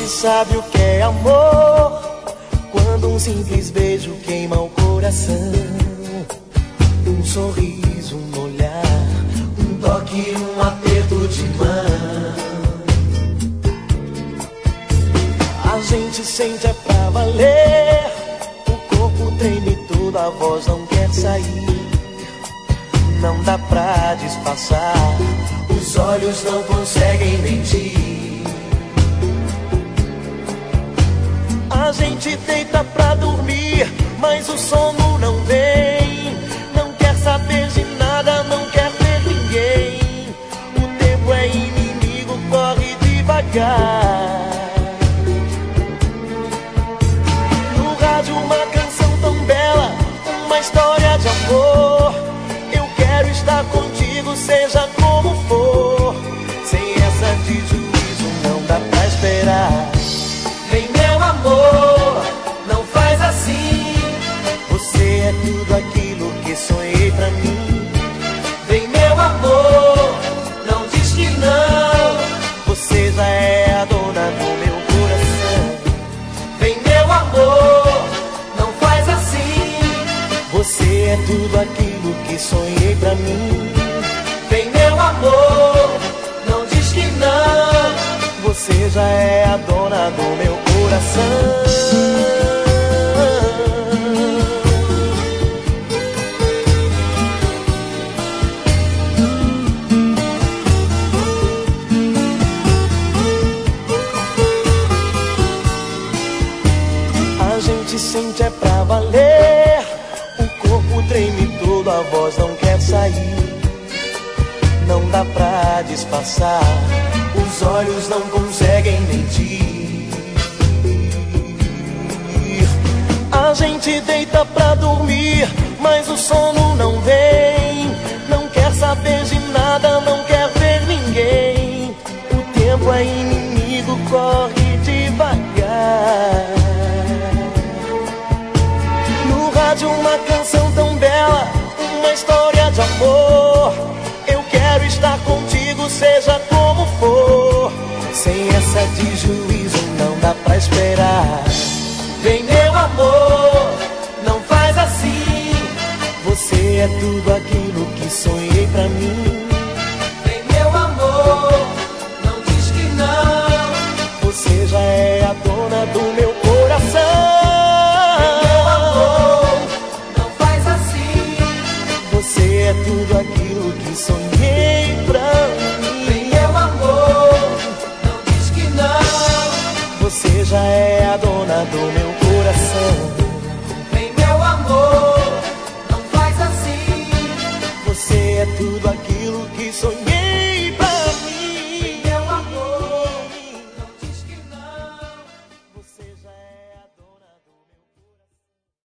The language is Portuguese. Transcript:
gente sabe o que é amor, quando um simples beijo queima o coração. Um sorriso, um olhar, um toque, um aperto de mão. A gente sente é pra valer, o corpo treme todo, a voz não quer sair. Não dá pra disfarçar, os olhos não conseguem mentir. A gente deita pra dormir, mas o sono não vem. Não quer saber de nada, não quer ver ninguém. O tempo é inimigo, corre devagar. No rádio uma canção tão bela, uma história de amor. Eu quero estar contigo, seja como for. Sem essa de juízo não dá pra esperar. Vem meu amor, não faz assim. Você é tudo aquilo que sonhei pra mim. Vem meu amor, não diz que não. Você já é a dona do meu coração. Vem meu amor, não faz assim. Você é tudo aquilo que sonhei pra mim. Vem meu amor, não diz que não. Você já é a dona do meu coração. A gente sente é pra valer, o corpo treme todo, a voz não quer sair. Não dá pra disfarçar, os olhos não conseguem mentir. A gente deita pra dormir, mas o sono não vem. Não quer saber de nada, não quer ver ninguém. O tempo é inimigo, corre devagar. No rádio uma canção tão bela, uma história de amor. Eu quero estar contigo, seja como for. Sem essa de juízo não dá pra esperar. Vem meu amor, não faz assim. Você é tudo aquilo que sonhei pra mim. Vem meu amor, não diz que não. Você já é a dona do meu coração. Vem meu amor, não faz assim. Você é tudo aquilo que sonhei pra mim. Vem meu amor, não diz que não. Você já é a dona do meu coração. Vem meu amor, não faz assim. Você é tudo aquilo que sonhei.